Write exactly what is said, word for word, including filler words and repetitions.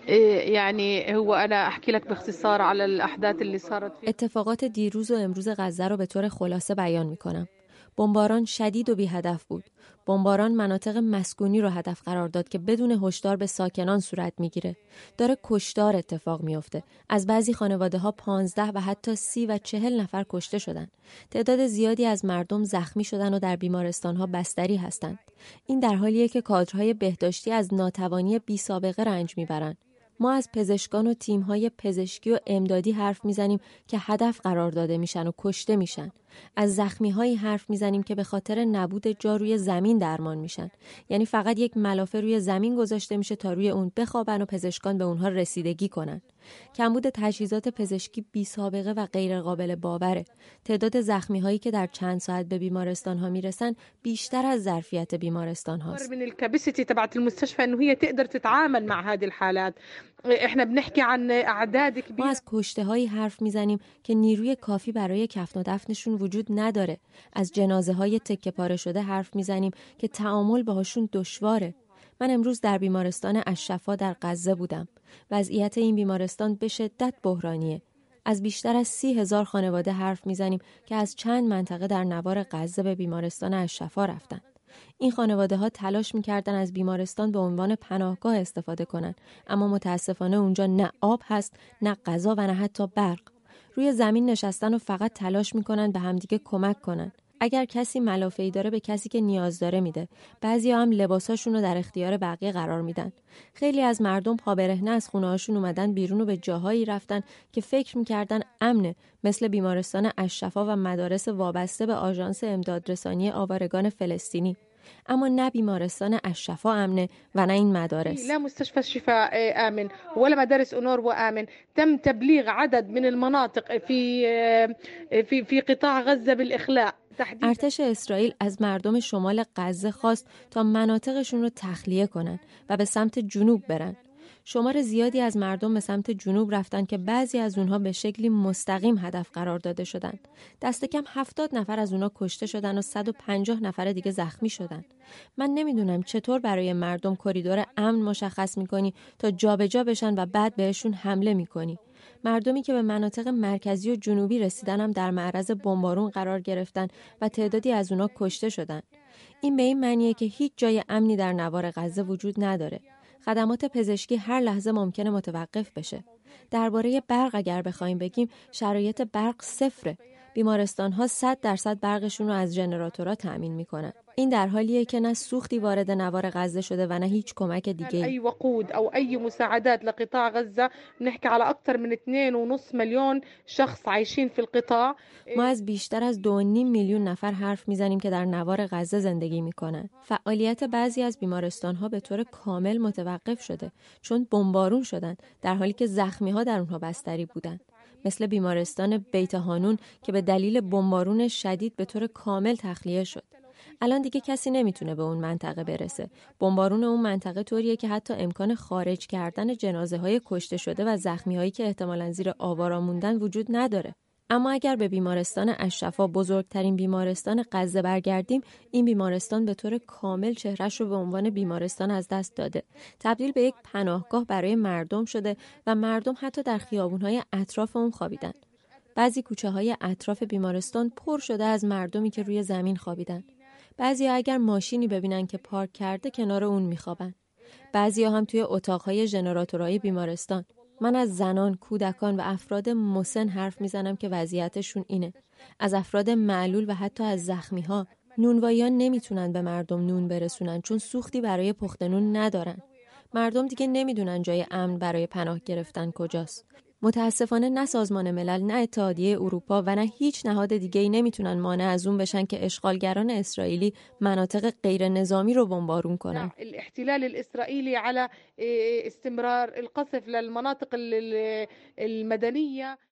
إيه يعني هو أنا أحكي لك باختصار على الأحداث اللي صارت في اتفاقات دیروز و امروز غزه رو به طور خلاصه بیان می‌کنم. بمباران شدید و بی هدف بود. بمباران مناطق مسکونی رو هدف قرار داد که بدون هشدار به ساکنان صورت میگیره. داره کشتار اتفاق میفته. از بعضی خانواده‌ها پانزده و حتی سی و چهل نفر کشته شدن. تعداد زیادی از مردم زخمی شدن و در بیمارستان‌ها بستری هستند. این در حالیه که کادرهای بهداشتی از ناتوانی بی سابقه رنج میبرند. ما از پزشکان و تیم‌های پزشکی و امدادی حرف میزنیم که هدف قرار داده میشن و کشته میشن. از زخمی‌هایی حرف میزنیم که به خاطر نبود جا روی زمین درمان میشن. یعنی فقط یک ملافه روی زمین گذاشته میشه تا روی اون بخوابن و پزشکان به اونها رسیدگی کنن. کمبود تجهیزات پزشکی بی سابقه و غیر قابل باوره. تعداد زخمی‌هایی که در چند ساعت به بیمارستان‌ها میرسن بیشتر از ظرفیت بیمارستان هاست. من الكاباسيتي تبعت المستشفى انه هي تقدر تتعامل مع هذه الحالات. احنا بنحكي عن اعداد ما كبيره. از کشته‌هایی حرف میزنیم که نیروی کافی برای کفن و دفنشون وجود نداره. از جنازه‌های تکه پاره شده حرف میزنیم که تعامل باهاشون دشواره. من امروز در بیمارستان الشفا در غزه بودم. وضعیت این بیمارستان به شدت بحرانیه. از بیشتر از سی هزار خانواده حرف میزنیم که از چند منطقه در نوار غزه به بیمارستان الشفا رفتن. این خانواده ها تلاش می‌کردن از بیمارستان به عنوان پناهگاه استفاده کنند، اما متاسفانه اونجا نه آب هست، نه غذا و نه حتی برق. روی زمین نشستن و فقط تلاش می‌کنن به همدیگه کمک کنن. اگر کسی ملافه‌ای داره به کسی که نیاز داره میده. بعضیا هم لباساشون رو در اختیار بقیه قرار میدن. خیلی از مردم پا برهنه از خونه‌هاشون اومدن بیرون و به جاهایی رفتن که فکر می‌کردن امنه، مثل بیمارستان الشفا و مدارس وابسته به آژانس امدادرسانی آوارگان فلسطینی. اما نه بیمارستان الشفا امنه و نه این مدارس. لا مستشفى الشفاء آمن ولا مدارس أونروا آمن. تم تبليغ عدد من المناطق في في في قطاع غزة بالإخلاء. ارتش اسرائیل از مردم شمال غزه خواست تا مناطقشون رو تخلیه کنن و به سمت جنوب برن. شمار زیادی از مردم به سمت جنوب رفتن که بعضی از اونها به شکلی مستقیم هدف قرار داده شدن. دست کم هفتاد نفر از اونها کشته شدن و صد و پنجاه نفر دیگه زخمی شدن. من نمیدونم چطور برای مردم کریدور امن مشخص میکنی تا جابجا بشن و بعد بهشون حمله میکنی. مردمی که به مناطق مرکزی و جنوبی رسیدن هم در معرض بمبارون قرار گرفتن و تعدادی از اونها کشته شدن. این به این معنیه که هیچ جای امنی در نوار غزه وجود نداره. خدمات پزشکی هر لحظه ممکنه متوقف بشه. درباره برق اگر بخوایم بگیم شرایط برق صفره. بیمارستان‌ها صد درصد برقشون رو از ژنراتورها تأمین میکنن. این در حالیه که نه سوختی وارد نوار غزه شده و نه هیچ کمک دیگه. أي وقود أو أي مساعدات لقطاع غزة. بنحكي على أكثر من اثنين ونص مليون شخص عايشين في القطاع. ما از بیشتر از دو و نیم میلیون نفر حرف میزنیم که در نوار غزه زندگی میکنن. فعالیت بعضی از بیمارستان‌ها به طور کامل متوقف شده چون بمبارون شدن، در حالی که زخمی‌ها در اونها بستری بودن. مثل بیمارستان بیت هانون که به دلیل بمبارون شدید به طور کامل تخلیه شد. الان دیگه کسی نمیتونه به اون منطقه برسه. بمبارون اون منطقه طوریه که حتی امکان خارج کردن جنازه‌های کشته شده و زخمی‌هایی که احتمالاً زیر آوارا موندن وجود نداره. اما اگر به بیمارستان الشفا، بزرگترین بیمارستان غزه برگردیم، این بیمارستان به طور کامل چهرهش رو به عنوان بیمارستان از دست داده. تبدیل به یک پناهگاه برای مردم شده و مردم حتی در خیابون‌های اطراف اون خوابیدن. بعضی کوچه‌های اطراف بیمارستان پر شده از مردمی که روی زمین خوابیدن. بعضیا اگر ماشینی ببینن که پارک کرده کنار اون میخوابن. بعضیا هم توی اتاقهای ژنراتورهای بیمارستان. من از زنان، کودکان و افراد مسن حرف میزنم که وضعیتشون اینه. از افراد معلول و حتی از زخمی‌ها. نونواییان نمیتونن به مردم نون برسونن چون سوختی برای پخت نون ندارن. مردم دیگه نمیدونن جای امن برای پناه گرفتن کجاست. متاسفانه نه سازمان ملل، نه اتحادیه اروپا و نه هیچ نهاد دیگه‌ای نمیتونن مانع از اون بشن که اشغالگران اسرائیلی مناطق غیر نظامی رو بمبارون کنن. الاحتلال الإسرائيلي على استمرار القصف للمناطق المدنية.